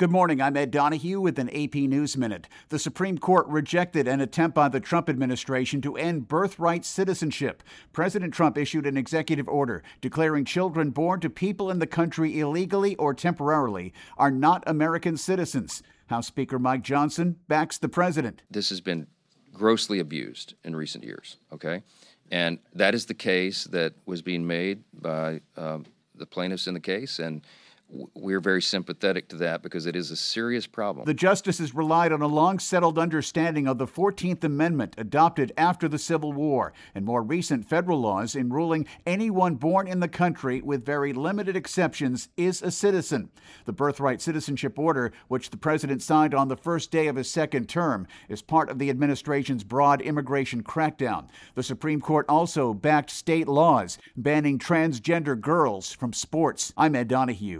Good morning. I'm Ed Donahue with an AP News Minute. The Supreme Court rejected an attempt by the Trump administration to end birthright citizenship. President Trump issued an executive order declaring children born to people in the country illegally or temporarily are not American citizens. House Speaker Mike Johnson backs the president. This has been grossly abused in recent years, okay? And that is the case that was being made by the plaintiffs in the case, and we're very sympathetic to that because it is a serious problem. The justices relied on a long-settled understanding of the 14th Amendment adopted after the Civil War and more recent federal laws in ruling anyone born in the country, with very limited exceptions, is a citizen. The birthright citizenship order, which the president signed on the first day of his second term, is part of the administration's broad immigration crackdown. The Supreme Court also backed state laws banning transgender girls from sports. I'm Ed Donahue.